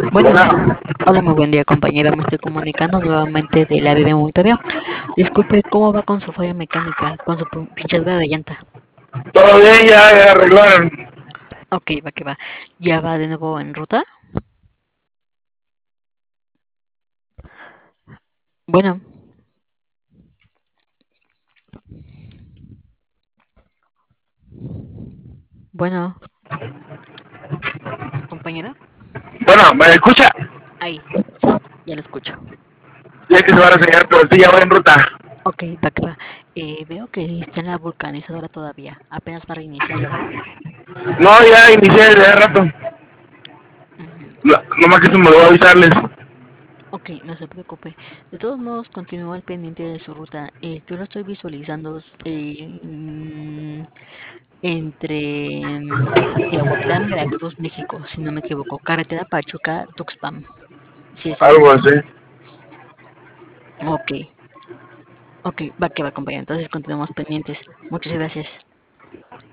Buenos días. Hola, muy buen día, compañera. Me estoy comunicando nuevamente de la BB Monitorio. Disculpe, ¿cómo va con su falla mecánica, con su pinchadura de llanta? Todo bien, ya arreglaron. Ok, va que va. ¿Ya va de nuevo en ruta? Bueno, bueno, compañera. Bueno, ¿me escucha? Ahí, sí, ya lo escucho. Ya que se va a reseñar, pero sí, ya va en ruta. Ok, va que va. Veo que está en la vulcanizadora todavía. Apenas va a reiniciar, ¿verdad? No, ya inicié desde hace rato. No, nomás que se me olvidó avisarles. Ok, no se preocupe. De todos modos, continúa al pendiente de su ruta. Yo lo estoy visualizando entre Tehuacán, Veracruz, México, si no me equivoco. Carretera Pachuca, Tuxpan. Sí, es esa. Algo así. Ok, ok, va que va, compañero. Entonces continuamos pendientes. Muchas gracias.